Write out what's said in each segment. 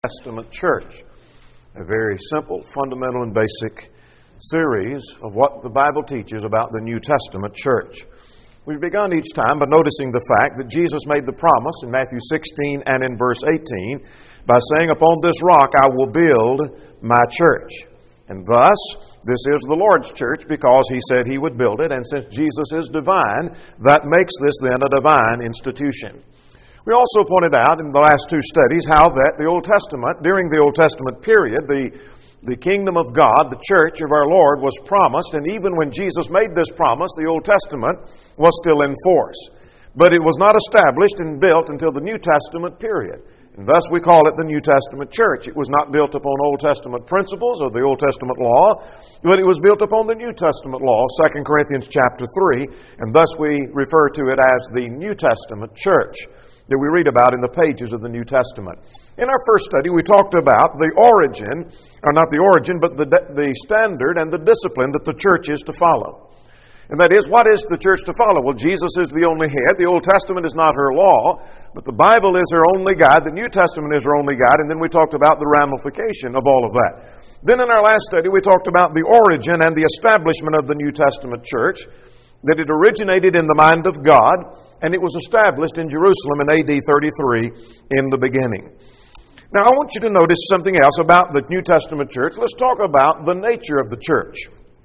Testament church. A very simple, fundamental, and basic series of what the Bible teaches about the New Testament church. We've begun each time by noticing the fact that Jesus made the promise in Matthew 16 and in verse 18 by saying, "Upon this rock I will build my church." And thus, this is the Lord's church because He said He would build it, and since Jesus is divine, that makes this then a divine institution. We also pointed out in the last two studies how that the Old Testament, during the Old Testament period, the kingdom of God, the church of our Lord, was promised, and even when Jesus made this promise, the Old Testament was still in force. But it was not established and built until the New Testament period. And thus we call it the New Testament church. It was not built upon Old Testament principles or the Old Testament law, but it was built upon the New Testament law, 2 Corinthians chapter 3, and thus we refer to it as the New Testament church that we read about in the pages of the New Testament. In our first study, we talked about the origin, or not the origin, but the standard and the discipline that the church is to follow. And that is, what is the church to follow? Well, Jesus is the only head. The Old Testament is not her law, but the Bible is her only guide. The New Testament is her only guide. And then we talked about the ramification of all of that. Then in our last study, we talked about the origin and the establishment of the New Testament church, that it originated in the mind of God, and it was established in Jerusalem in AD 33 in the beginning. Now, I want you to notice something else about the New Testament church. Let's talk about the nature of the church.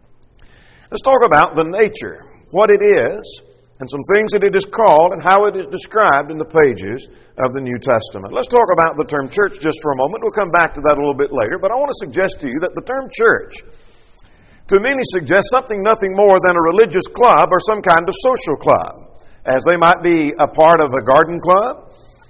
Let's talk about the nature, what it is, and some things that it is called and how it is described in the pages of the New Testament. Let's talk about the term church just for a moment. We'll come back to that a little bit later, but I want to suggest to you that the term church to many suggests something nothing more than a religious club or some kind of social club, as they might be a part of a garden club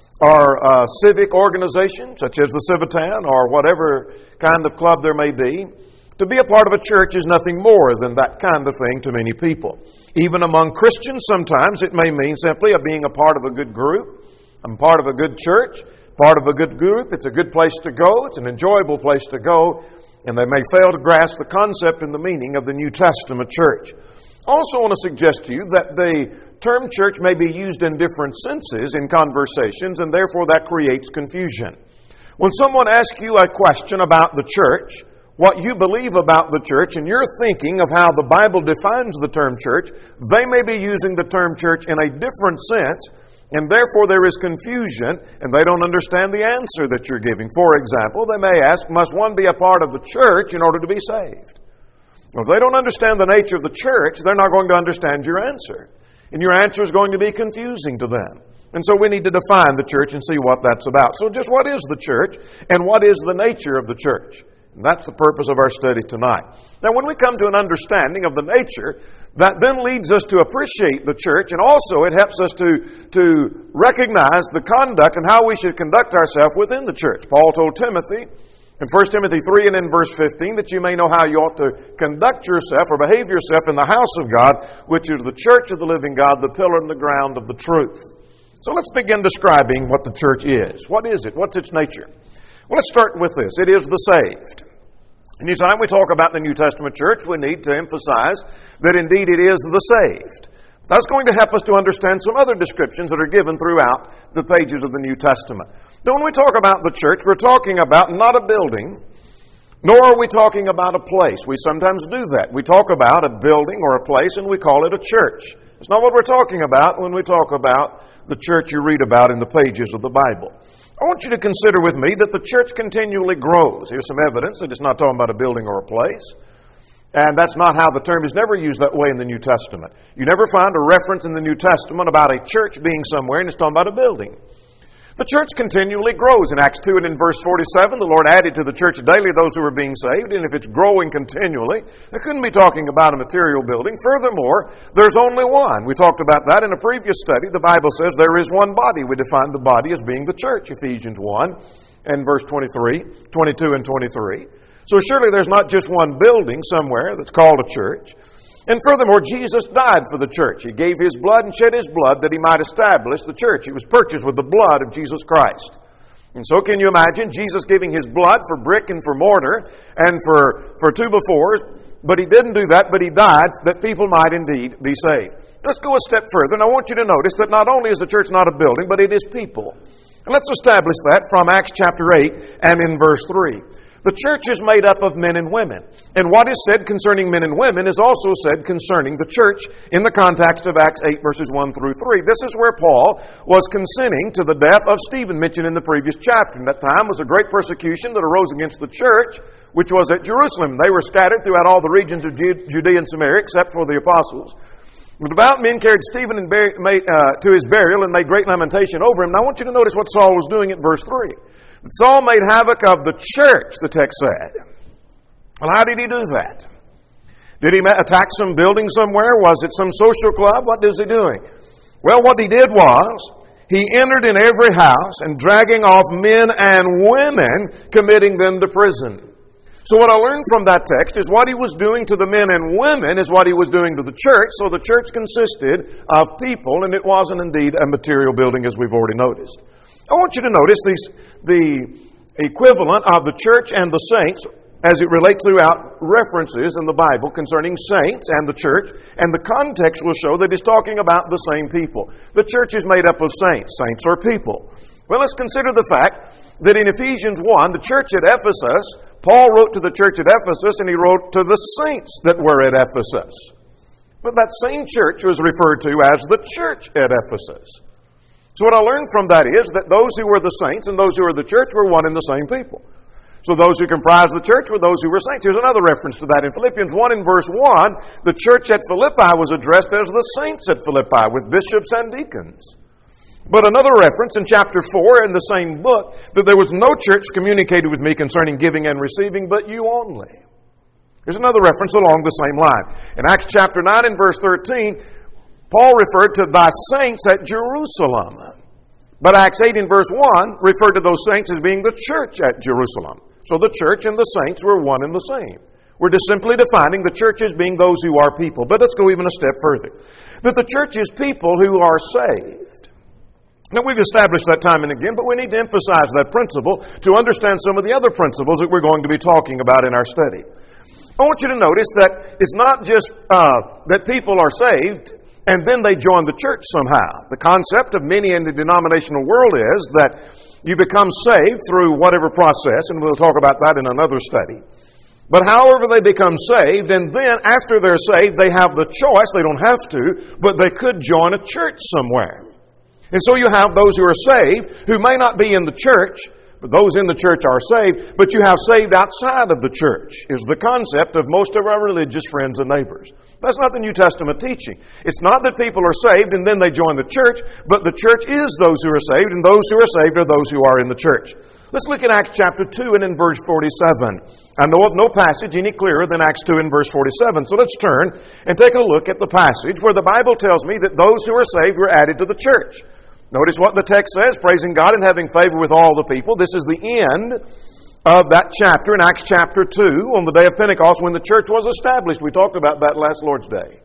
or a civic organization such as the Civitan or whatever kind of club there may be. To be a part of a church is nothing more than that kind of thing to many people. Even among Christians, sometimes it may mean simply being a part of a good group, I'm part of a good church, part of a good group. It's a good place to go. It's an enjoyable place to go. And they may fail to grasp the concept and the meaning of the New Testament church. I also want to suggest to you that the term church may be used in different senses in conversations, and therefore that creates confusion. When someone asks you a question about the church, what you believe about the church, and you're thinking of how the Bible defines the term church, they may be using the term church in a different sense, and therefore there is confusion, and they don't understand the answer that you're giving. For example, they may ask, must one be a part of the church in order to be saved? Well, if they don't understand the nature of the church, they're not going to understand your answer. And your answer is going to be confusing to them. And so we need to define the church and see what that's about. So just what is the church, and what is the nature of the church? And that's the purpose of our study tonight. Now, when we come to an understanding of the nature, that then leads us to appreciate the church, and also it helps us to recognize the conduct and how we should conduct ourselves within the church. Paul told Timothy in 1 Timothy 3 and in verse 15 that you may know how you ought to conduct yourself or behave yourself in the house of God, which is the church of the living God, the pillar and the ground of the truth. So let's begin describing what the church is. What is it? What's its nature? Well, let's start with this. It is the saved. Anytime we talk about the New Testament church, we need to emphasize that indeed it is the saved. That's going to help us to understand some other descriptions that are given throughout the pages of the New Testament. Now, when we talk about the church, we're talking about not a building, nor are we talking about a place. We sometimes do that. We talk about a building or a place and we call it a church. It's not what we're talking about when we talk about the church you read about in the pages of the Bible. I want you to consider with me that the church continually grows. Here's some evidence that it's not talking about a building or a place. And that's not how the term is never used that way in the New Testament. You never find a reference in the New Testament about a church being somewhere and it's talking about a building. The church continually grows. In Acts 2 and in verse 47, the Lord added to the church daily those who were being saved. And if it's growing continually, it couldn't be talking about a material building. Furthermore, there's only one. We talked about that in a previous study. The Bible says there is one body. We define the body as being the church, Ephesians 1 and verse 22 and 23. So surely there's not just one building somewhere that's called a church. And furthermore, Jesus died for the church. He gave His blood and shed His blood that He might establish the church. It was purchased with the blood of Jesus Christ. And so can you imagine Jesus giving His blood for brick and for mortar and for two-by-fours? But He didn't do that, but He died that people might indeed be saved. Let's go a step further, and I want you to notice that not only is the church not a building, but it is people. And let's establish that from Acts chapter 8 and in verse 3. The church is made up of men and women. And what is said concerning men and women is also said concerning the church in the context of Acts 8 verses 1 through 3. This is where Paul was consenting to the death of Stephen mentioned in the previous chapter. And that time was a great persecution that arose against the church, which was at Jerusalem. They were scattered throughout all the regions of Judea and Samaria except for the apostles. The devout men carried Stephen to his burial and made great lamentation over him. Now I want you to notice what Saul was doing at verse 3. Saul made havoc of the church, the text said. Well, how did he do that? Did he attack some building somewhere? Was it some social club? What was he doing? Well, what he did was, he entered in every house and dragging off men and women, committing them to prison. So what I learned from that text is what he was doing to the men and women is what he was doing to the church. So the church consisted of people, and it wasn't indeed a material building as we've already noticed. I want you to notice the equivalent of the church and the saints as it relates throughout references in the Bible concerning saints and the church, and the context will show that it's talking about the same people. The church is made up of saints. Saints are people. Well, let's consider the fact that in Ephesians 1, the church at Ephesus, Paul wrote to the church at Ephesus and he wrote to the saints that were at Ephesus. But that same church was referred to as the church at Ephesus. So what I learned from that is that those who were the saints and those who were the church were one and the same people. So those who comprised the church were those who were saints. Here's another reference to that. In Philippians 1 and verse 1, the church at Philippi was addressed as the saints at Philippi with bishops and deacons. But another reference in chapter 4 in the same book, that there was no church communicated with me concerning giving and receiving, but you only. There's another reference along the same line. In Acts chapter 9 and verse 13, Paul referred to thy saints at Jerusalem. But Acts 8 in verse 1 referred to those saints as being the church at Jerusalem. So the church and the saints were one and the same. We're just simply defining the church as being those who are people. But let's go even a step further. That the church is people who are saved. Now we've established that time and again, but we need to emphasize that principle to understand some of the other principles that we're going to be talking about in our study. I want you to notice that it's not just that people are saved and then they join the church somehow. The concept of many in the denominational world is that you become saved through whatever process, and we'll talk about that in another study. But however they become saved, and then after they're saved, they have the choice, they don't have to, but they could join a church somewhere. And so you have those who are saved, who may not be in the church, but those in the church are saved, but you have saved outside of the church, is the concept of most of our religious friends and neighbors. That's not the New Testament teaching. It's not that people are saved and then they join the church, but the church is those who are saved, and those who are saved are those who are in the church. Let's look at Acts chapter 2 and in verse 47. I know of no passage any clearer than Acts 2 and verse 47. So let's turn and take a look at the passage where the Bible tells me that those who are saved were added to the church. Notice what the text says, praising God and having favor with all the people. This is the end of that chapter in Acts chapter 2 on the day of Pentecost when the church was established. We talked about that last Lord's Day.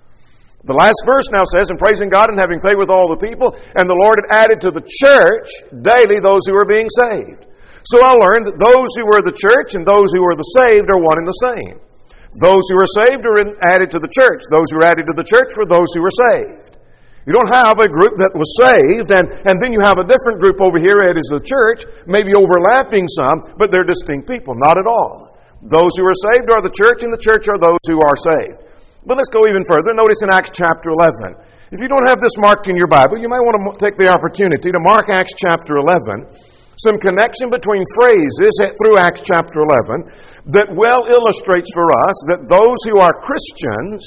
The last verse now says, and praising God and having favor with all the people, and the Lord had added to the church daily those who were being saved. So I learned that those who were the church and those who were the saved are one and the same. Those who are saved are added to the church. Those who are added to the church were those who were saved. You don't have a group that was saved, and then you have a different group over here that is the church, maybe overlapping some, but they're distinct people. Not at all. Those who are saved are the church, and the church are those who are saved. But let's go even further. Notice in Acts chapter 11. If you don't have this marked in your Bible, you might want to take the opportunity to mark Acts chapter 11. Some connection between phrases through Acts chapter 11 that well illustrates for us that those who are Christians,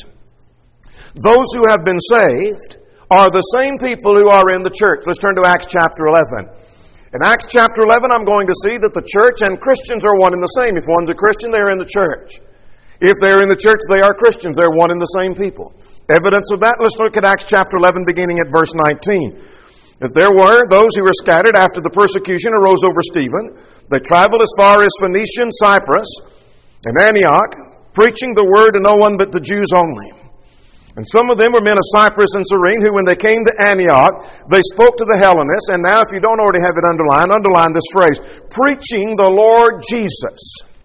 those who have been saved, are the same people who are in the church. Let's turn to Acts chapter 11. In Acts chapter 11, I'm going to see that the church and Christians are one and the same. If one's a Christian, they're in the church. If they're in the church, they are Christians. They're one and the same people. Evidence of that, let's look at Acts chapter 11, beginning at verse 19. That there were those who were scattered after the persecution arose over Stephen. They traveled as far as Phoenicia and Cyprus and Antioch, preaching the word to no one but the Jews only. And some of them were men of Cyprus and Cyrene, who when they came to Antioch, they spoke to the Hellenists. And now if you don't already have it underline this phrase, preaching the Lord Jesus.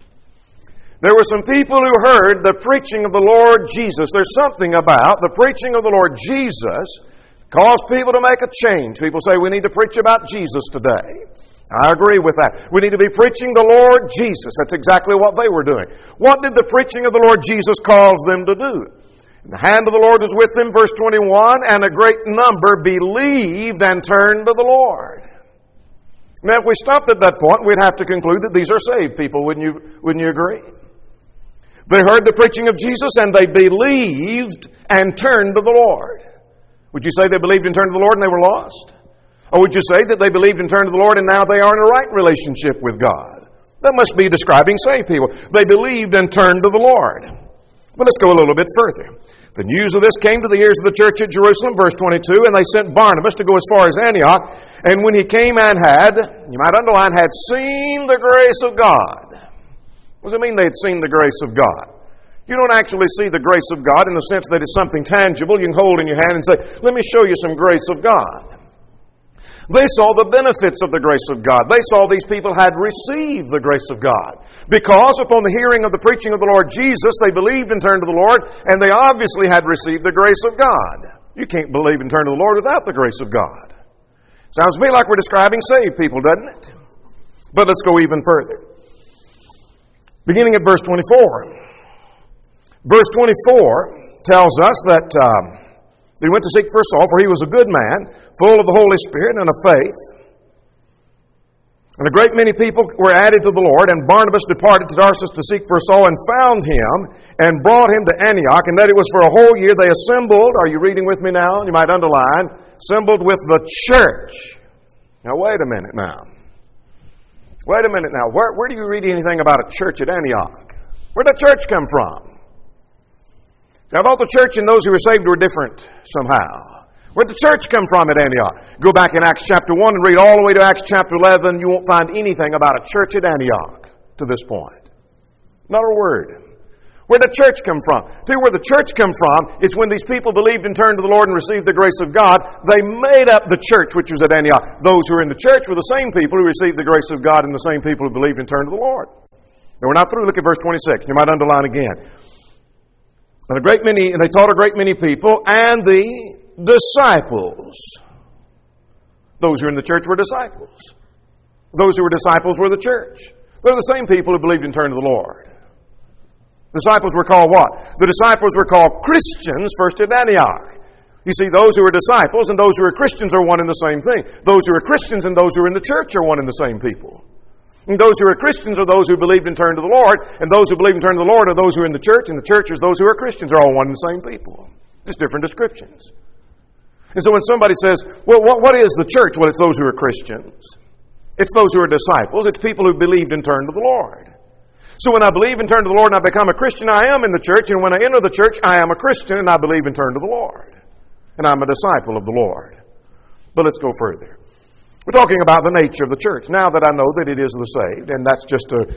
There were some people who heard the preaching of the Lord Jesus. There's something about the preaching of the Lord Jesus Cause people to make a change. People say we need to preach about Jesus today. I agree with that. We need to be preaching the Lord Jesus. That's exactly what they were doing. What did the preaching of the Lord Jesus cause them to do? The hand of the Lord was with them, verse 21, and a great number believed and turned to the Lord. Now, if we stopped at that point, we'd have to conclude that these are saved people. Wouldn't you agree? They heard the preaching of Jesus and they believed and turned to the Lord. Would you say they believed and turned to the Lord and they were lost? Or would you say that they believed and turned to the Lord and now they are in a right relationship with God? That must be describing saved people. They believed and turned to the Lord. But let's go a little bit further. The news of this came to the ears of the church at Jerusalem, verse 22, and they sent Barnabas to go as far as Antioch. And when he came and had, you might underline, had seen the grace of God. What does it mean they had seen the grace of God? You don't actually see the grace of God in the sense that it's something tangible you can hold in your hand and say, let me show you some grace of God. They saw the benefits of the grace of God. They saw these people had received the grace of God. Because upon the hearing of the preaching of the Lord Jesus, they believed and turned to the Lord, and they obviously had received the grace of God. You can't believe and turn to the Lord without the grace of God. Sounds to me like we're describing saved people, doesn't it? But let's go even further. Beginning at verse 24. Verse 24 tells us that he went to seek for Saul, for he was a good man, full of the Holy Spirit and of faith. And a great many people were added to the Lord, and Barnabas departed to Tarsus to seek for Saul, and found him, and brought him to Antioch, and that it was for a whole year they assembled. Are you reading with me now? You might underline. Assembled with the church. Now, wait a minute now. Wait a minute now. Where do you read anything about a church at Antioch? Where did the church come from? Now, I thought the church and those who were saved were different somehow. Where did the church come from at Antioch? Go back in Acts chapter 1 and read all the way to Acts chapter 11. You won't find anything about a church at Antioch to this point. Not a word. Where did the church come from? Tell you where the church come from, it's when these people believed and turned to the Lord and received the grace of God. They made up the church which was at Antioch. Those who were in the church were the same people who received the grace of God and the same people who believed and turned to the Lord. Now, we're not through. Look at verse 26. You might underline again. And they taught a great many people, and the disciples. Those who were in the church were disciples. Those who were disciples were the church. They're the same people who believed and turned to the Lord. Disciples were called what? The disciples were called Christians first at Antioch. You see, those who are disciples and those who are Christians are one and the same thing. Those who are Christians and those who are in the church are one and the same people. And those who are Christians are those who believed and turned to the Lord, and those who believe and turn to the Lord are those who are in the church, and the church is those who are Christians. Are all one and the same people. Just different descriptions. And so when somebody says, well, what is the church? Well, it's those who are Christians. It's those who are disciples. It's people who believed and turned to the Lord. So when I believe and turn to the Lord and I become a Christian, I am in the church, and when I enter the church, I am a Christian, and I believe and turn to the Lord. And I'm a disciple of the Lord. But let's go further. We're talking about the nature of the church. Now that I know that it is the saved, and that's just a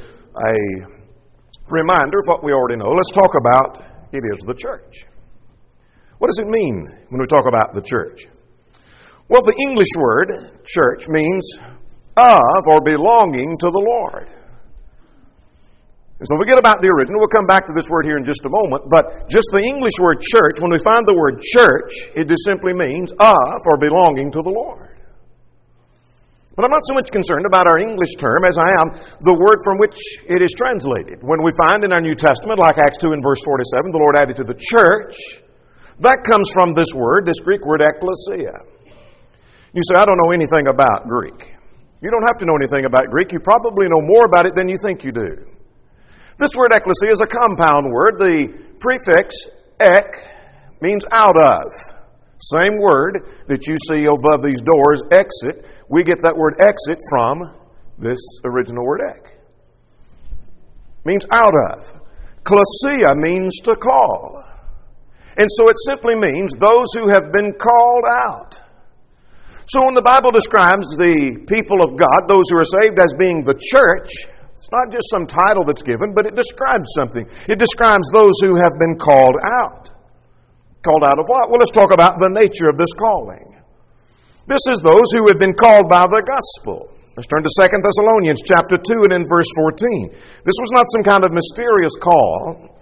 reminder of what we already know, let's talk about it is the church. What does it mean when we talk about the church? Well, the English word, church, means of or belonging to the Lord. And so if we get about the original, we'll come back to this word here in just a moment, but just the English word church, when we find the word church, it just simply means of or belonging to the Lord. But I'm not so much concerned about our English term as I am the word from which it is translated. When we find in our New Testament, like Acts 2 and verse 47, the Lord added to the church, that comes from this word, this Greek word ekklesia. You say, I don't know anything about Greek. You don't have to know anything about Greek. You probably know more about it than you think you do. This word ekklesia is a compound word. The prefix ek means out of. Same word that you see above these doors, exit. We get that word exit from this original word ek. Means out of. Klesia means to call. And so it simply means those who have been called out. So when the Bible describes the people of God, those who are saved, as being the church, it's not just some title that's given, but it describes something. It describes those who have been called out. Called out of what? Well, let's talk about the nature of this calling. This is those who have been called by the gospel. Let's turn to 2 Thessalonians chapter 2 and in verse 14. This was not some kind of mysterious call.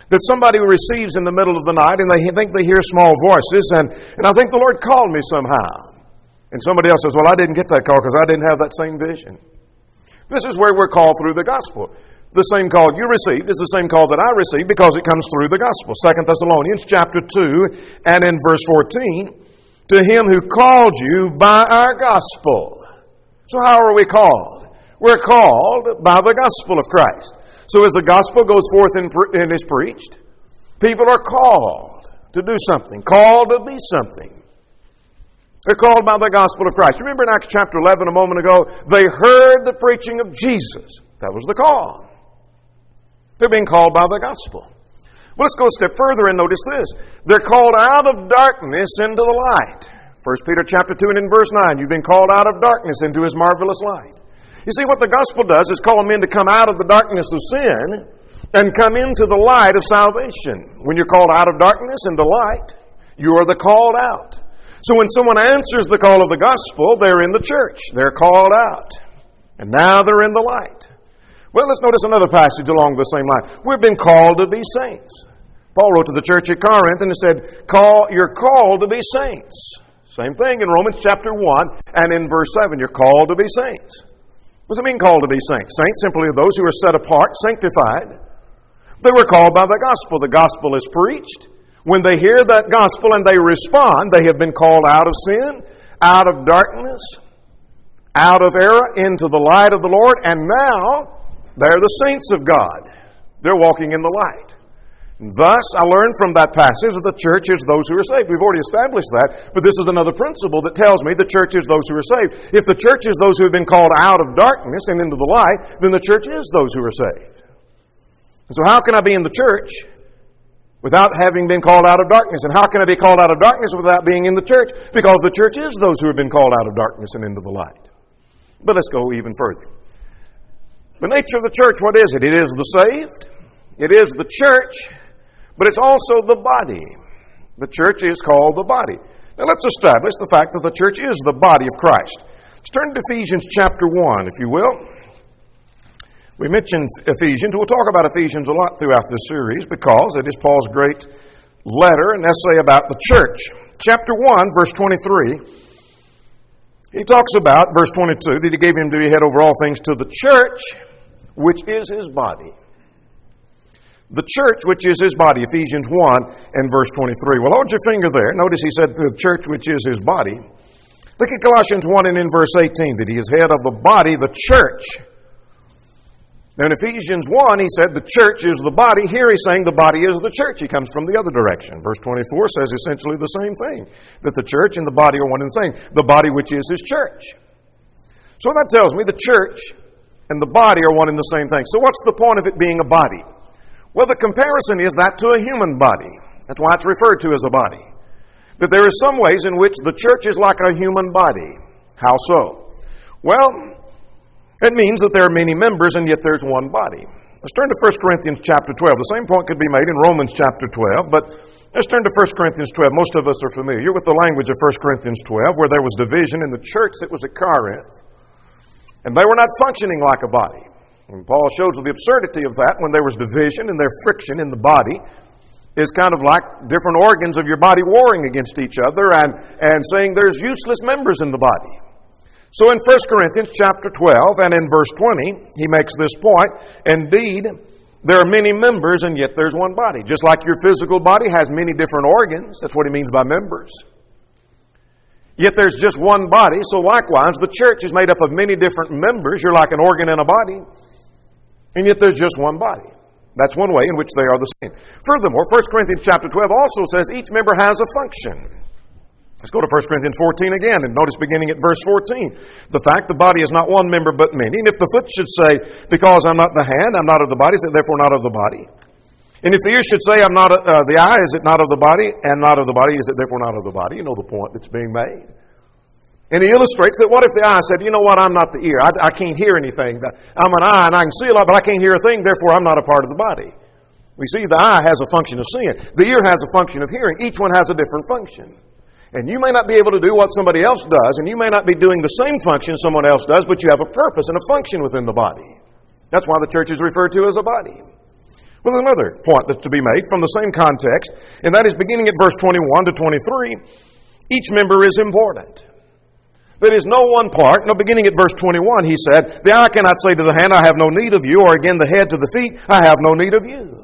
that somebody receives in the middle of the night and they think they hear small voices, and I think the Lord called me somehow. And somebody else says, well, I didn't get that call because I didn't have that same vision. This is where we're called through the gospel. The same call you received is the same call that I received because it comes through the gospel. 2 Thessalonians chapter 2 and in verse 14, to him who called you by our gospel. So how are we called? We're called by the gospel of Christ. So as the gospel goes forth and is preached, people are called to do something, called to be something. They're called by the gospel of Christ. Remember in Acts chapter 11 a moment ago, they heard the preaching of Jesus. That was the call. They're being called by the gospel. Well, let's go a step further and notice this. They're called out of darkness into the light. 1 Peter chapter 2 and in verse 9, you've been called out of darkness into His marvelous light. You see, what the gospel does is call men to come out of the darkness of sin and come into the light of salvation. When you're called out of darkness into light, you are the called out. So when someone answers the call of the gospel, they're in the church. They're called out. And now they're in the light. Well, let's notice another passage along the same line. We've been called to be saints. Paul wrote to the church at Corinth and he said, you're called to be saints. Same thing in Romans chapter 1 and in verse 7, you're called to be saints. What does it mean called to be saints? Saints simply are those who are set apart, sanctified. They were called by the gospel. The gospel is preached. When they hear that gospel and they respond, they have been called out of sin, out of darkness, out of error, into the light of the Lord, and now they're the saints of God. They're walking in the light. And thus, I learned from that passage that the church is those who are saved. We've already established that, but this is another principle that tells me the church is those who are saved. If the church is those who have been called out of darkness and into the light, then the church is those who are saved. And so how can I be in the church without having been called out of darkness? And how can I be called out of darkness without being in the church? Because the church is those who have been called out of darkness and into the light. But let's go even further. The nature of the church, what is it? It is the saved. It is the church. But it's also the body. The church is called the body. Now let's establish the fact that the church is the body of Christ. Let's turn to Ephesians chapter 1, if you will. We mentioned Ephesians. We'll talk about Ephesians a lot throughout this series because it is Paul's great letter, an essay about the church. Chapter 1, verse 23, he talks about, verse 22, that he gave him to be head over all things to the church, which is his body. The church, which is his body, Ephesians 1 and verse 23. Well, hold your finger there. Notice he said to the church, which is his body. Look at Colossians 1 and in verse 18, that he is head of the body, the church. Now in Ephesians 1, he said the church is the body. Here he's saying the body is the church. He comes from the other direction. Verse 24 says essentially the same thing, that the church and the body are one and the same. The body, which is his church. So that tells me the church and the body are one and the same thing. So what's the point of it being a body? Well, the comparison is that to a human body. That's why it's referred to as a body. That there are some ways in which the church is like a human body. How so? Well, it means that there are many members and yet there's one body. Let's turn to 1 Corinthians chapter 12. The same point could be made in Romans chapter 12, but let's turn to 1 Corinthians 12. Most of us are familiar with the language of 1 Corinthians 12, where there was division in the church that was at Corinth, and they were not functioning like a body. And Paul shows the absurdity of that when there was division and there friction in the body is kind of like different organs of your body warring against each other and saying there's useless members in the body. So in 1 Corinthians chapter 12 and in verse 20, he makes this point, indeed, there are many members and yet there's one body. Just like your physical body has many different organs, that's what he means by members. Yet there's just one body, so likewise the church is made up of many different members. You're like an organ in a body. And yet there's just one body. That's one way in which they are the same. Furthermore, 1 Corinthians chapter 12 also says each member has a function. Let's go to 1 Corinthians 14 again and notice beginning at verse 14. The fact the body is not one member but many. And if the foot should say, because I'm not the hand, I'm not of the body, is it therefore not of the body? And if the ear should say, I'm not the eye, is it not of the body? And not of the body, is it therefore not of the body? You know the point that's being made. And he illustrates that what if the eye said, you know what, I'm not the ear. I can't hear anything. I'm an eye and I can see a lot, but I can't hear a thing, therefore I'm not a part of the body. We see the eye has a function of seeing. The ear has a function of hearing. Each one has a different function. And you may not be able to do what somebody else does, and you may not be doing the same function someone else does, but you have a purpose and a function within the body. That's why the church is referred to as a body. With another point that's to be made from the same context, and that is beginning at verse 21 to 23, each member is important. There is no one part. No, beginning at verse 21, he said, the eye cannot say to the hand, I have no need of you, or again the head to the feet, I have no need of you.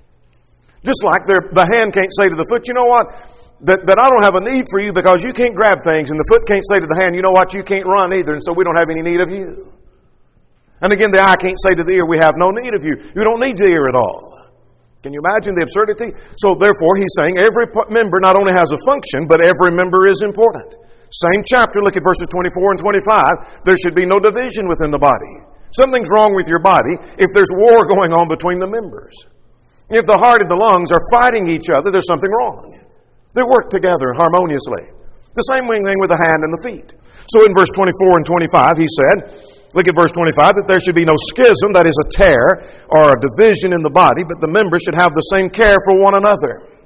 Just like the hand can't say to the foot, you know what, that I don't have a need for you because you can't grab things, and the foot can't say to the hand, you know what, you can't run either, and so we don't have any need of you. And again, the eye can't say to the ear, we have no need of you. You don't need the ear at all. Can you imagine the absurdity? So therefore, he's saying every member not only has a function, but every member is important. Same chapter, look at verses 24 and 25. There should be no division within the body. Something's wrong with your body if there's war going on between the members. If the heart and the lungs are fighting each other, there's something wrong. They work together harmoniously. The same thing with the hand and the feet. So in verse 24 and 25, he said, look at verse 25, that there should be no schism, that is a tear or a division in the body, but the members should have the same care for one another.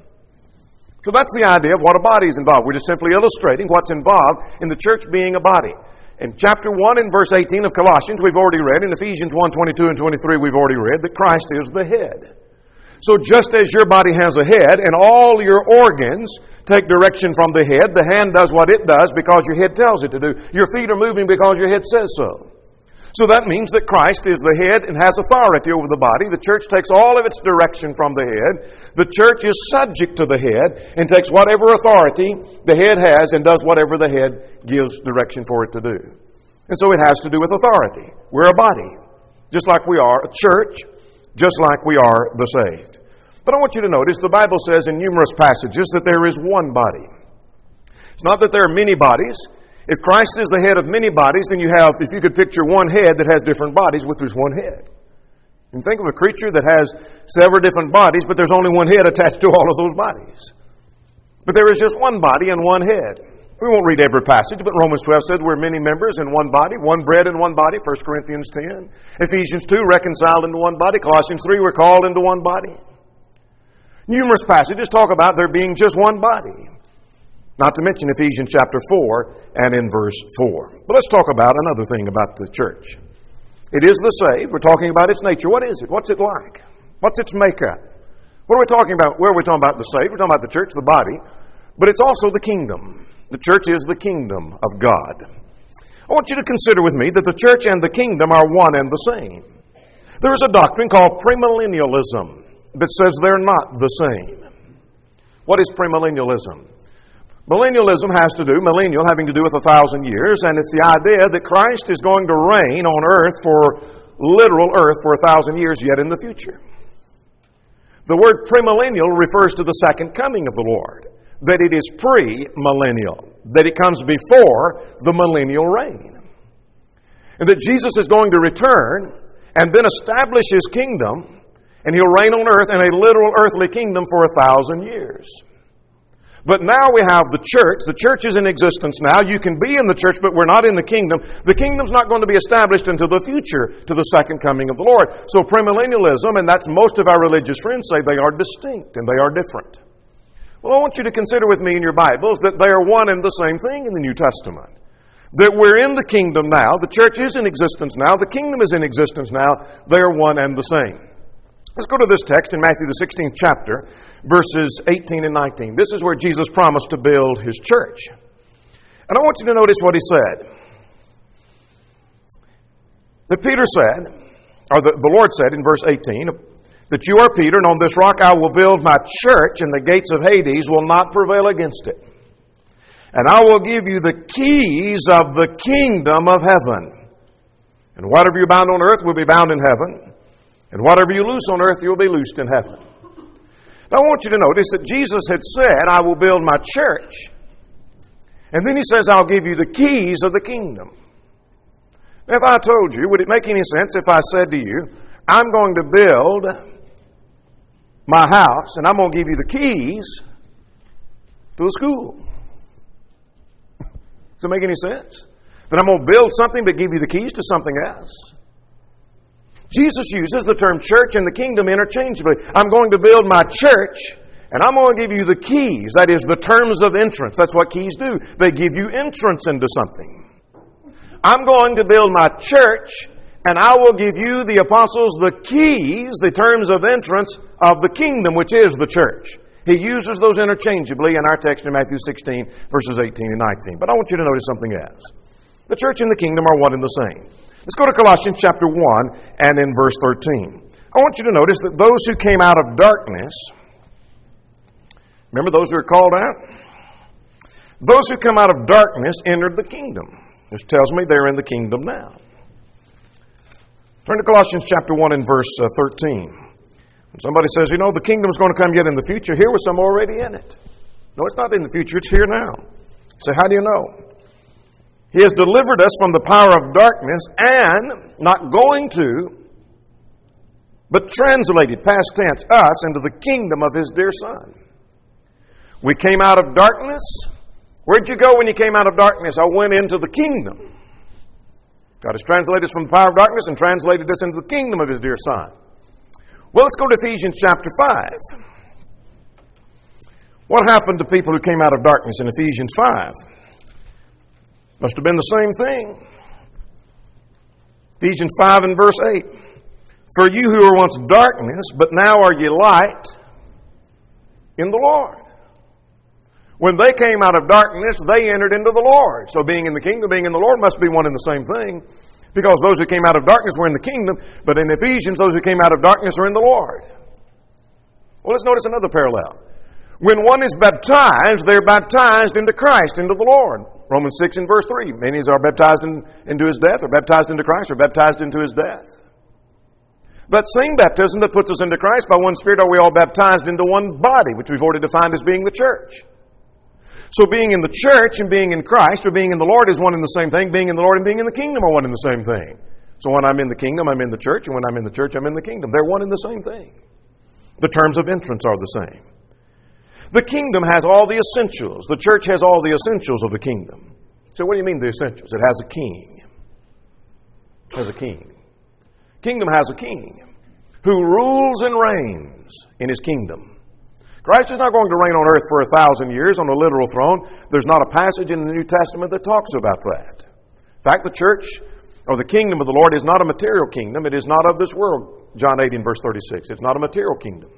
So that's the idea of what a body is involved. We're just simply illustrating what's involved in the church being a body. In chapter 1 and verse 18 of Colossians, we've already read. In Ephesians 1, 22 and 23, we've already read that Christ is the head. So just as your body has a head and all your organs take direction from the hand does what it does because your head tells it to do. Your feet are moving because your head says so. So that means that Christ is the head and has authority over the body. The church takes all of its direction from the head. The church is subject to the head and takes whatever authority the head has and does whatever the head gives direction for it to do. And so it has to do with authority. We're a body, just like we are a church, just like we are the saved. But I want you to notice the Bible says in numerous passages that there is one body. It's not that there are many bodies. If Christ is the head of many bodies, then you have, if you could picture one head that has different bodies with just one head. You can think of a creature that has several different bodies, but there's only one head attached to all of those bodies. But there is just one body and one head. We won't read every passage, but Romans 12 said we're many members in one body, one bread in one body, 1 Corinthians 10. Ephesians 2, reconciled into one body. Colossians 3, we're called into one body. Numerous passages talk about there being just one body. Not to mention Ephesians chapter 4 and in verse 4. But let's talk about another thing about the church. It is the saved. We're talking about its nature. What is it? What's it like? What's its makeup? What are we talking about? Where are we talking about the saved? We're talking about the church, the body. But it's also the kingdom. The church is the kingdom of God. I want you to consider with me that the church and the kingdom are one and the same. There is a doctrine called premillennialism that says they're not the same. What is premillennialism? Millennialism has to do, millennial having to do with 1,000 years, and it's the idea that Christ is going to reign on earth literal earth for 1,000 years yet in the future. The word premillennial refers to the second coming of the Lord, that it is pre-millennial, that it comes before the millennial reign. And that Jesus is going to return and then establish His kingdom, and He'll reign on earth in a literal earthly kingdom for 1,000 years. But now we have the church. The church is in existence now. You can be in the church, but we're not in the kingdom. The kingdom's not going to be established until the future, to the second coming of the Lord. So premillennialism, and that's most of our religious friends say, they are distinct and they are different. Well, I want you to consider with me in your Bibles that they are one and the same thing in the New Testament. That we're in the kingdom now. The church is in existence now. The kingdom is in existence now. They are one and the same. Let's go to this text in Matthew the 16th chapter, verses 18 and 19. This is where Jesus promised to build His church. And I want you to notice what He said. That Peter said, or the Lord said in verse 18, that you are Peter, and on this rock I will build my church, and the gates of Hades will not prevail against it. And I will give you the keys of the kingdom of heaven. And whatever you bind on earth will be bound in heaven. And whatever you loose on earth, you'll be loosed in heaven. Now, I want you to notice that Jesus had said, I will build my church. And then He says, I'll give you the keys of the kingdom. Now, if I told you, would it make any sense if I said to you, I'm going to build my house and I'm going to give you the keys to the school? Does it make any sense? That I'm going to build something but give you the keys to something else? Jesus uses the term church and the kingdom interchangeably. I'm going to build my church, and I'm going to give you the keys. That is, the terms of entrance. That's what keys do. They give you entrance into something. I'm going to build my church, and I will give you, the apostles, the keys, the terms of entrance of the kingdom, which is the church. He uses those interchangeably in our text in Matthew 16, verses 18 and 19. But I want you to notice something else. The church and the kingdom are one and the same. Let's go to Colossians chapter 1 and in verse 13. I want you to notice that those who came out of darkness, remember those who are called out? Those who come out of darkness entered the kingdom. This tells me they're in the kingdom now. Turn to Colossians chapter 1 and verse 13. When somebody says, the kingdom's going to come yet in the future, here was some already in it. No, it's not in the future, it's here now. So how do you know? He has delivered us from the power of darkness and, not going to, but translated, past tense, us into the kingdom of His dear Son. We came out of darkness. Where'd you go when you came out of darkness? I went into the kingdom. God has translated us from the power of darkness and translated us into the kingdom of His dear Son. Well, let's go to Ephesians chapter 5. What happened to people who came out of darkness in Ephesians 5? Must have been the same thing. Ephesians 5 and verse 8. For you who were once darkness, but now are ye light in the Lord. When they came out of darkness, they entered into the Lord. So being in the kingdom, being in the Lord must be one and the same thing. Because those who came out of darkness were in the kingdom, but in Ephesians, those who came out of darkness are in the Lord. Well, let's notice another parallel. When one is baptized, they're baptized into Christ, into the Lord. Romans 6 and verse 3. Many are baptized into His death, or baptized into Christ, or baptized into His death. That same baptism that puts us into Christ, by one Spirit are we all baptized into one body, which we've already defined as being the church. So being in the church and being in Christ or being in the Lord is one and the same thing. Being in the Lord and being in the kingdom are one and the same thing. So when I'm in the kingdom, I'm in the church. And when I'm in the church, I'm in the kingdom. They're one and the same thing. The terms of entrance are the same. The kingdom has all the essentials. The church has all the essentials of the kingdom. So what do you mean the essentials? It has a king. It has a king. Kingdom has a king who rules and reigns in His kingdom. Christ is not going to reign on earth for 1,000 years on a literal throne. There's not a passage in the New Testament that talks about that. In fact, the church or the kingdom of the Lord is not a material kingdom. It is not of this world. John 18, verse 36. It's not a material kingdom.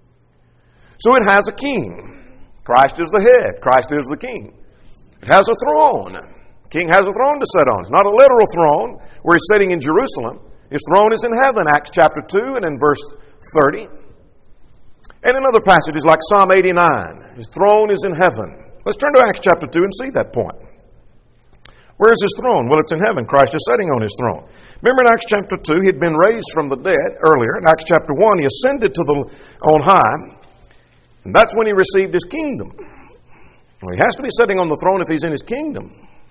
So it has a king. Christ is the head. Christ is the king. It has a throne. The king has a throne to sit on. It's not a literal throne where He's sitting in Jerusalem. His throne is in heaven, Acts chapter 2 and in verse 30. And in other passages like Psalm 89, His throne is in heaven. Let's turn to Acts chapter 2 and see that point. Where is His throne? Well, it's in heaven. Christ is sitting on His throne. Remember in Acts chapter 2, He had been raised from the dead earlier. In Acts chapter 1, He ascended to on high. And that's when He received His kingdom. Well, He has to be sitting on the throne if He's in His kingdom.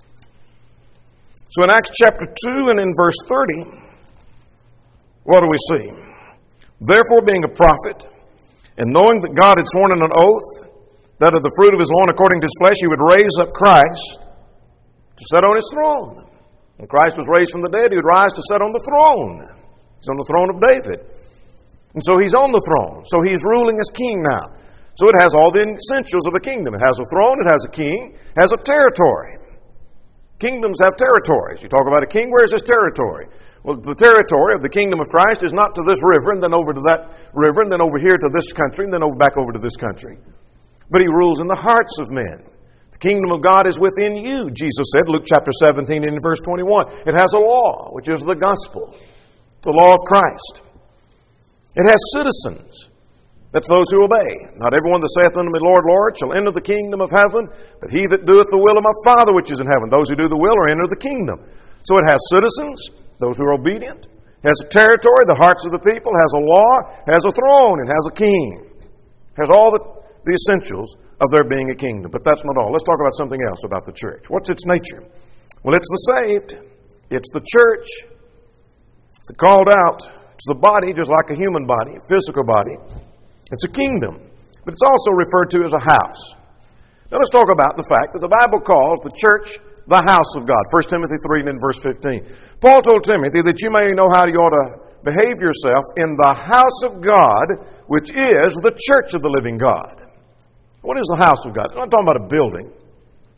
So in Acts chapter 2 and in verse 30, what do we see? Therefore, being a prophet, and knowing that God had sworn in an oath that of the fruit of His loin according to His flesh He would raise up Christ to sit on His throne. When Christ was raised from the dead, He would rise to sit on the throne. He's on the throne of David. And so He's on the throne. So He's ruling as king now. So it has all the essentials of a kingdom. It has a throne, it has a king, it has a territory. Kingdoms have territories. You talk about a king, where's his territory? Well, the territory of the kingdom of Christ is not to this river and then over to that river and then over here to this country and then back over to this country. But He rules in the hearts of men. The kingdom of God is within you, Jesus said, Luke chapter 17 and verse 21. It has a law, which is the gospel, the law of Christ. It has citizens. That's those who obey. Not everyone that saith unto me, Lord, Lord, shall enter the kingdom of heaven, but he that doeth the will of my Father which is in heaven. Those who do the will are enter the kingdom. So it has citizens, those who are obedient. It has a territory, the hearts of the people. Has a law, has a throne, it has a king. Has all the essentials of there being a kingdom. But that's not all. Let's talk about something else about the church. What's its nature? Well, it's the saved. It's the church. It's the called out. It's the body, just like a human body, a physical body. It's a kingdom, but it's also referred to as a house. Now let's talk about the fact that the Bible calls the church the house of God. 1 Timothy 3 and verse 15. Paul told Timothy that you may know how you ought to behave yourself in the house of God, which is the church of the living God. What is the house of God? I'm not talking about a building,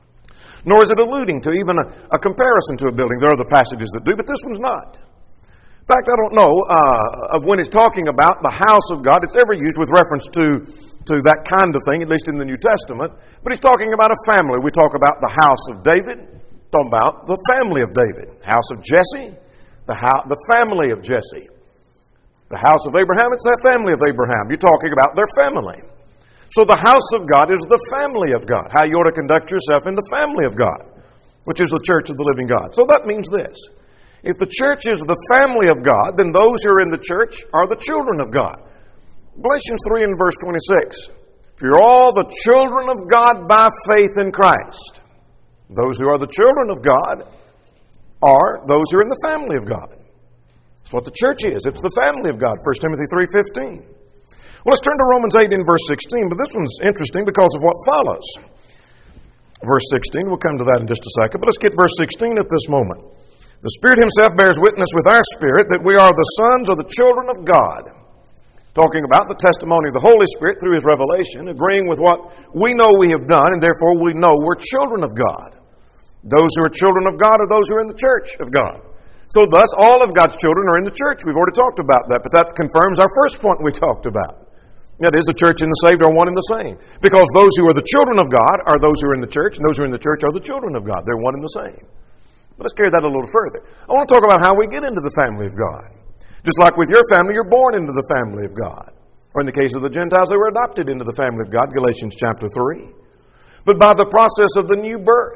nor is it alluding to even a comparison to a building. There are other passages that do, but this one's not. In fact, I don't know of when it's talking about the house of God, it's ever used with reference to that kind of thing, at least in the New Testament. But he's talking about a family. We talk about the house of David, talking about the family of David. House of Jesse, the family of Jesse. The house of Abraham, it's that family of Abraham. You're talking about their family. So the house of God is the family of God. How you ought to conduct yourself in the family of God, which is the church of the living God. So that means this. If the church is the family of God, then those who are in the church are the children of God. Galatians 3 and verse 26. For you're all the children of God by faith in Christ. Those who are the children of God are those who are in the family of God. That's what the church is. It's the family of God. 1 Timothy 3:15. Well, let's turn to Romans 8 in verse 16, but this one's interesting because of what follows. Verse 16, we'll come to that in just a second, but let's get verse 16 at this moment. The Spirit Himself bears witness with our spirit that we are the sons or the children of God. Talking about the testimony of the Holy Spirit through His revelation, agreeing with what we know we have done, and therefore we know we're children of God. Those who are children of God are those who are in the church of God. So thus, all of God's children are in the church. We've already talked about that, but that confirms our first point we talked about. That is, the church and the saved are one and the same. Because those who are the children of God are those who are in the church, and those who are in the church are the children of God. They're one and the same. But let's carry that a little further. I want to talk about how we get into the family of God. Just like with your family, you're born into the family of God. Or in the case of the Gentiles, they were adopted into the family of God, Galatians chapter 3. But by the process of the new birth,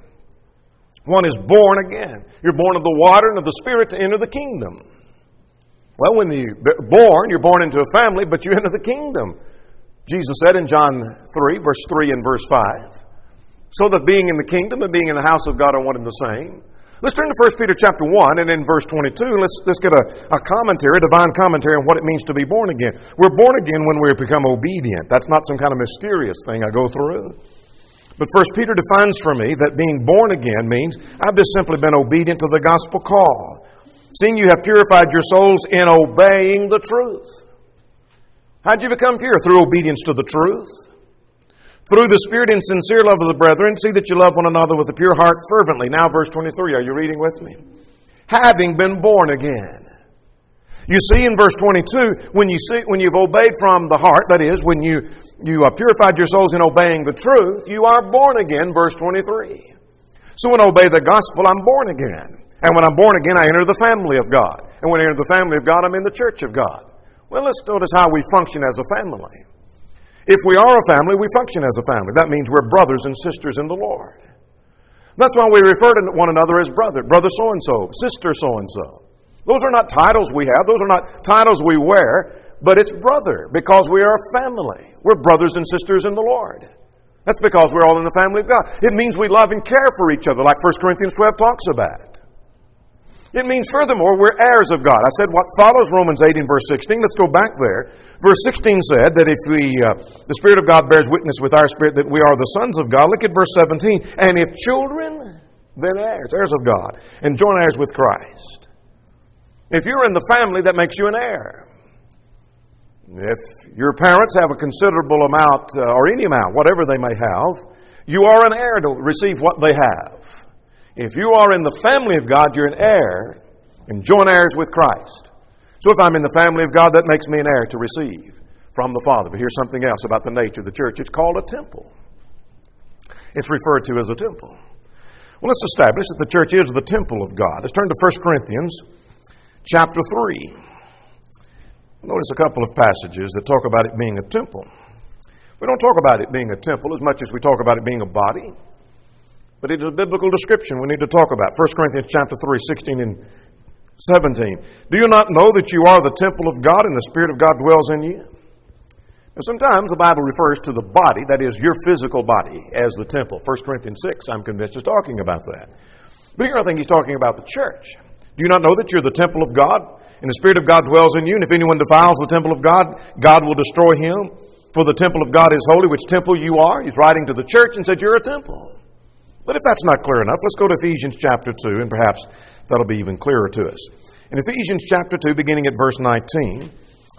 one is born again. You're born of the water and of the Spirit to enter the kingdom. Well, when you're born into a family, but you enter the kingdom. Jesus said in John 3, verse 3 and verse 5, so that being in the kingdom and being in the house of God are one and the same. Let's turn to 1 Peter chapter 1 and in verse 22. Let's get a commentary, a divine commentary on what it means to be born again. We're born again when we become obedient. That's not some kind of mysterious thing I go through. But 1 Peter defines for me that being born again means I've just simply been obedient to the gospel call. Seeing you have purified your souls in obeying the truth. How'd you become pure? Through obedience to the truth. Through the Spirit and sincere love of the brethren, see that you love one another with a pure heart fervently. Now verse 23, are you reading with me? Having been born again. You see in verse 22, when you've obeyed from the heart, that is, when you purified your souls in obeying the truth, you are born again, verse 23. So when I obey the gospel, I'm born again. And when I'm born again, I enter the family of God. And when I enter the family of God, I'm in the church of God. Well, let's notice how we function as a family. If we are a family, we function as a family. That means we're brothers and sisters in the Lord. That's why we refer to one another as brother so-and-so, sister so-and-so. Those are not titles we have. Those are not titles we wear. But it's brother because we are a family. We're brothers and sisters in the Lord. That's because we're all in the family of God. It means we love and care for each other like 1 Corinthians 12 talks about. It means, furthermore, we're heirs of God. I said what follows Romans 8 in verse 16. Let's go back there. Verse 16 said that if the Spirit of God bears witness with our spirit that we are the sons of God. Look at verse 17. And if children, then heirs of God, and joint heirs with Christ. If you're in the family, that makes you an heir. If your parents have a considerable amount, or any amount, whatever they may have, you are an heir to receive what they have. If you are in the family of God, you're an heir and joint heirs with Christ. So if I'm in the family of God, that makes me an heir to receive from the Father. But here's something else about the nature of the church. It's called a temple. It's referred to as a temple. Well, let's establish that the church is the temple of God. Let's turn to 1 Corinthians chapter 3. Notice a couple of passages that talk about it being a temple. We don't talk about it being a temple as much as we talk about it being a body. But it is a biblical description we need to talk about. 1 Corinthians chapter 3, 16 and 17. Do you not know that you are the temple of God and the Spirit of God dwells in you? Now, sometimes the Bible refers to the body, that is, your physical body, as the temple. 1 Corinthians 6, I'm convinced, is talking about that. But here I think he's talking about the church. Do you not know that you're the temple of God and the Spirit of God dwells in you? And if anyone defiles the temple of God, God will destroy him. For the temple of God is holy, which temple you are. He's writing to the church and said, you're a temple. But if that's not clear enough, let's go to Ephesians chapter 2, and perhaps that'll be even clearer to us. In Ephesians chapter 2, beginning at verse 19,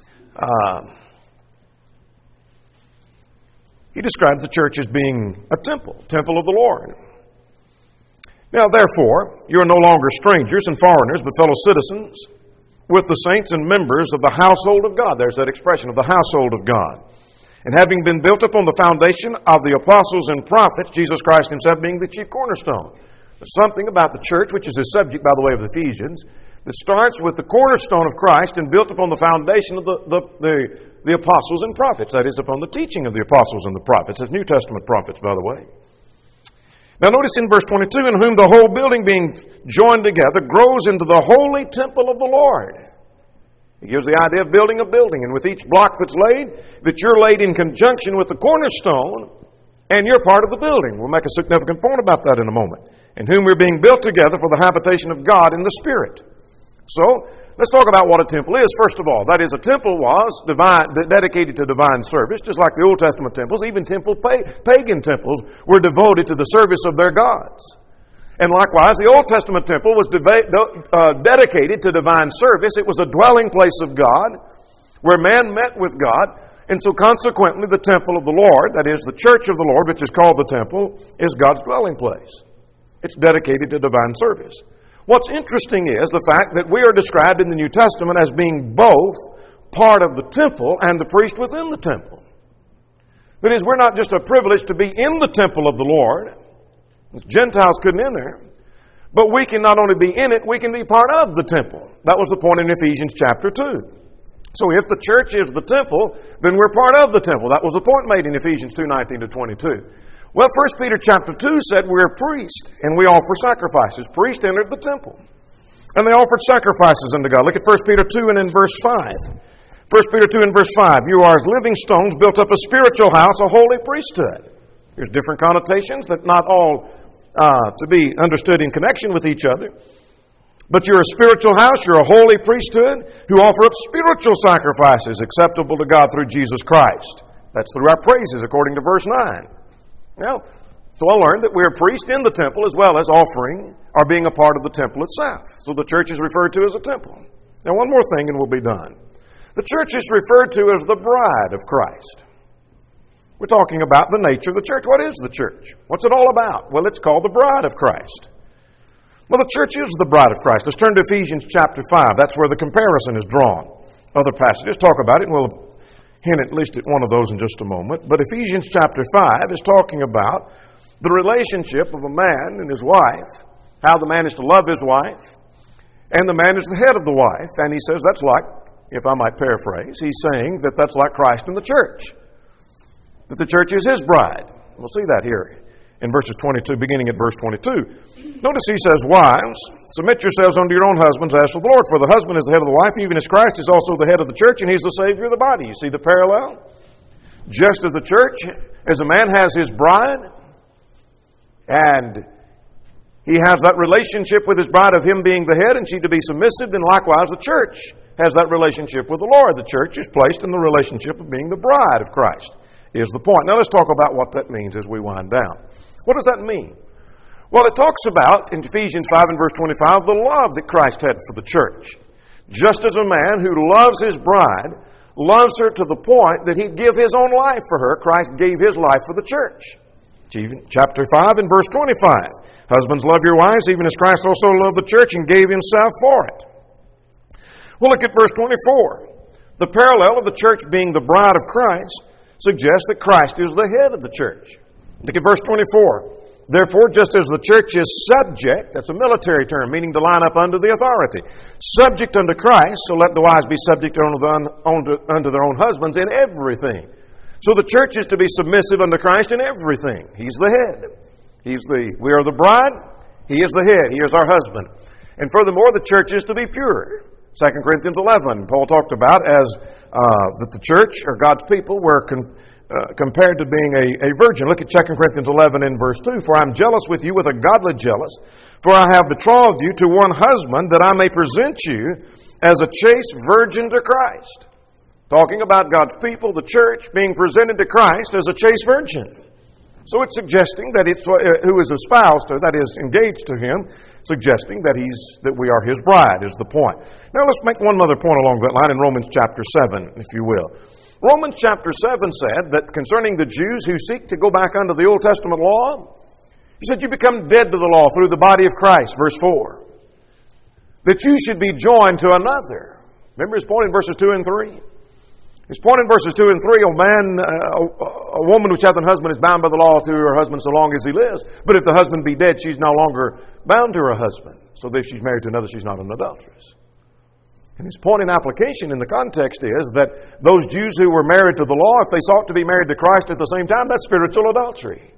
he describes the church as being a temple of the Lord. Now, therefore, you are no longer strangers and foreigners, but fellow citizens with the saints and members of the household of God. There's that expression of the household of God. And having been built upon the foundation of the apostles and prophets, Jesus Christ himself being the chief cornerstone. There's something about the church, which is a subject, by the way, of Ephesians, that starts with the cornerstone of Christ and built upon the foundation of the apostles and prophets. That is, upon the teaching of the apostles and the prophets. That's New Testament prophets, by the way. Now notice in verse 22, in whom the whole building being joined together grows into the holy temple of the Lord. He gives the idea of building a building, and with each block that's laid, that you're laid in conjunction with the cornerstone, and you're part of the building. We'll make a significant point about that in a moment. In whom we're being built together for the habitation of God in the Spirit. So, let's talk about what a temple is, first of all. That is, a temple was dedicated to divine service, just like the Old Testament temples. Even pagan temples were devoted to the service of their gods. And likewise, the Old Testament temple was dedicated to divine service. It was a dwelling place of God, where man met with God. And so consequently, the temple of the Lord, that is, the church of the Lord, which is called the temple, is God's dwelling place. It's dedicated to divine service. What's interesting is the fact that we are described in the New Testament as being both part of the temple and the priest within the temple. That is, we're not just a privilege to be in the temple of the Lord. Gentiles couldn't enter. But we can not only be in it, we can be part of the temple. That was the point in Ephesians chapter 2. So if the church is the temple, then we're part of the temple. That was the point made in Ephesians 2:19 to 22. Well, 1 Peter chapter 2 said we're a priest, and we offer sacrifices. Priests entered the temple, and they offered sacrifices unto God. Look at 1 Peter 2 and in verse 5. 1 Peter 2 and verse 5, you are as living stones built up a spiritual house, a holy priesthood. There's different connotations that not all to be understood in connection with each other. But you're a spiritual house, you're a holy priesthood who offer up spiritual sacrifices acceptable to God through Jesus Christ. That's through our praises, according to verse 9. Now, so I learned that we're a priest in the temple as well as offering or being a part of the temple itself. So the church is referred to as a temple. Now, one more thing and we'll be done. The church is referred to as the bride of Christ. We're talking about the nature of the church. What is the church? What's it all about? Well, it's called the bride of Christ. Well, the church is the bride of Christ. Let's turn to Ephesians chapter 5. That's where the comparison is drawn. Other passages talk about it, and we'll hint at least at one of those in just a moment. But Ephesians chapter 5 is talking about the relationship of a man and his wife, how the man is to love his wife, and the man is the head of the wife. And he says that's like, if I might paraphrase, he's saying that that's like Christ in the church, that the church is his bride. We'll see that here in verses 22, beginning at verse 22. Notice he says, wives, submit yourselves unto your own husbands as to the Lord. For the husband is the head of the wife, even as Christ is also the head of the church, and he's the Savior of the body. You see the parallel? Just as the church, as a man has his bride, and he has that relationship with his bride of him being the head and she to be submissive, then likewise the church has that relationship with the Lord. The church is placed in the relationship of being the bride of Christ, is the point. Now let's talk about what that means as we wind down. What does that mean? Well, it talks about, in Ephesians 5 and verse 25, the love that Christ had for the church. Just as a man who loves his bride, loves her to the point that he'd give his own life for her, Christ gave his life for the church. Chapter 5 and verse 25. Husbands, love your wives, even as Christ also loved the church and gave himself for it. Well, look at verse 24. The parallel of the church being the bride of Christ suggests that Christ is the head of the church. Look at verse 24. Therefore, just as the church is subject, that's a military term, meaning to line up under the authority, subject unto Christ, so let the wives be subject unto their own husbands in everything. So the church is to be submissive unto Christ in everything. He's the head. We are the bride. He is the head. He is our husband. And furthermore, the church is to be pure. 2 Corinthians 11, Paul talked about as that the church, or God's people, were compared to being a virgin. Look at 2 Corinthians 11 in verse 2. For I am jealous with you with a godly jealous, for I have betrothed you to one husband, that I may present you as a chaste virgin to Christ. Talking about God's people, the church, being presented to Christ as a chaste virgin. So it's suggesting that it's who is espoused, or that is engaged to him, suggesting that we are his bride is the point. Now let's make one other point along that line in Romans chapter 7, if you will. Romans chapter 7 said that concerning the Jews who seek to go back under the Old Testament law, he said you become dead to the law through the body of Christ, verse 4. That you should be joined to another. Remember his point in verses 2 and 3? His point in verses 2 and 3, a woman which hath an husband is bound by the law to her husband so long as he lives. But if the husband be dead, she's no longer bound to her husband. So if she's married to another, she's not an adulteress. And his point in application in the context is that those Jews who were married to the law, if they sought to be married to Christ at the same time, that's spiritual adultery.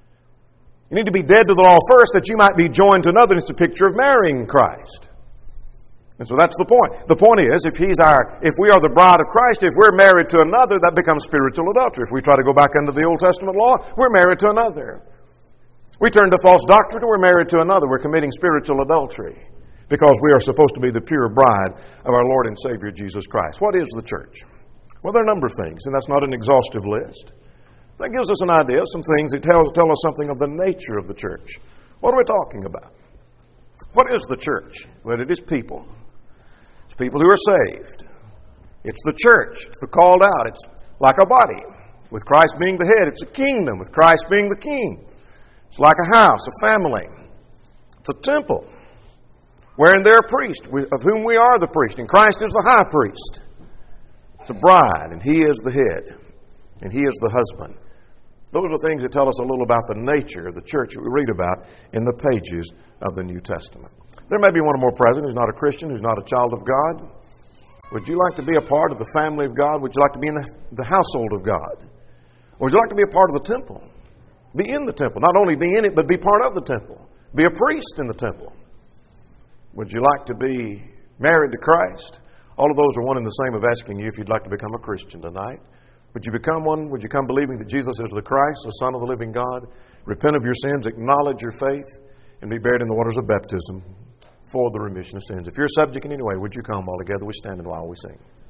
You need to be dead to the law first that you might be joined to another. It's a picture of marrying Christ. And so that's the point. The point is, if we are the bride of Christ, if we're married to another, that becomes spiritual adultery. If we try to go back under the Old Testament law, we're married to another. We turn to false doctrine, we're married to another. We're committing spiritual adultery because we are supposed to be the pure bride of our Lord and Savior Jesus Christ. What is the church? Well, there are a number of things, and that's not an exhaustive list. That gives us an idea of some things that tell us something of the nature of the church. What are we talking about? What is the church? Well, it is people. It's people who are saved. It's the church. It's the called out. It's like a body. With Christ being the head, it's a kingdom. With Christ being the king. It's like a house, a family. It's a temple. Wherein there are priests, of whom we are the priest. And Christ is the high priest. It's a bride, and He is the head. And He is the husband. Those are things that tell us a little about the nature of the church that we read about in the pages of the New Testament. There may be one or more present who's not a Christian, who's not a child of God. Would you like to be a part of the family of God? Would you like to be in the household of God? Or would you like to be a part of the temple? Be in the temple. Not only be in it, but be part of the temple. Be a priest in the temple. Would you like to be married to Christ? All of those are one and the same of asking you if you'd like to become a Christian tonight. Would you become one? Would you come believing that Jesus is the Christ, the Son of the living God? Repent of your sins, acknowledge your faith, and be buried in the waters of baptism for the remission of sins. If you're a subject in any way, would you come all together? We stand and while we sing.